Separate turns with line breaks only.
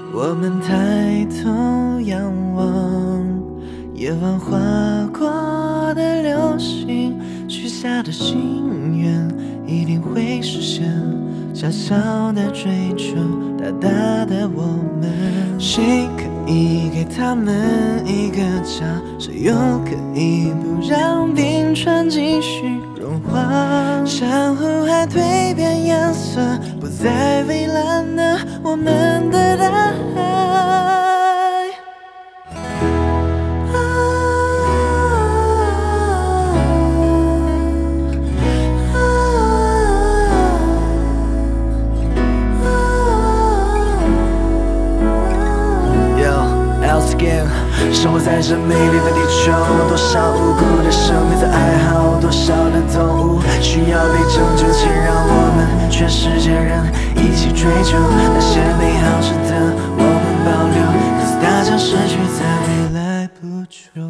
我们抬头仰望，夜晚划过的流星，许下的心愿一定会实现。小小的追求，大大的我们，谁可以给他们一个家？谁又可以不让冰川继续融化？珊瑚海蜕变颜色，不再蔚蓝的我们的大海。生活在这美丽的地球，多少无辜的生命在哀嚎，多少的动物需要被拯救，请让我们全世界人一起追求那些美好值得我们保留，可是它将逝去在未来不久。